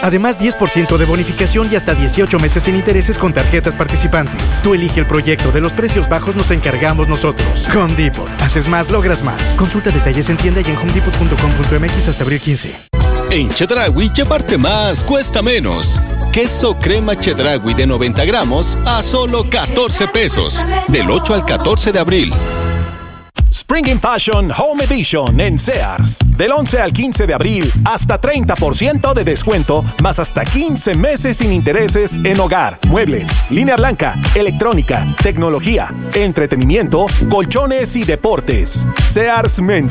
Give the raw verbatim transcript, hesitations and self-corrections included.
Además, diez por ciento de bonificación y hasta dieciocho meses sin intereses con tarjetas participantes. Tú elige el proyecto, de los precios bajos nos encargamos nosotros. Home Depot. Haces más, logras más. Consulta detalles en tienda y en home depot punto com punto m x hasta abril quince. En Chedraui, llevarte más cuesta menos. Queso crema Chedraui de noventa gramos a solo catorce pesos. Del ocho al catorce de abril. Spring in Fashion Home Edition en Sears. Del once al quince de abril, hasta treinta por ciento de descuento, más hasta quince meses sin intereses en hogar, muebles, línea blanca, electrónica, tecnología, entretenimiento, colchones y deportes. Sears Men's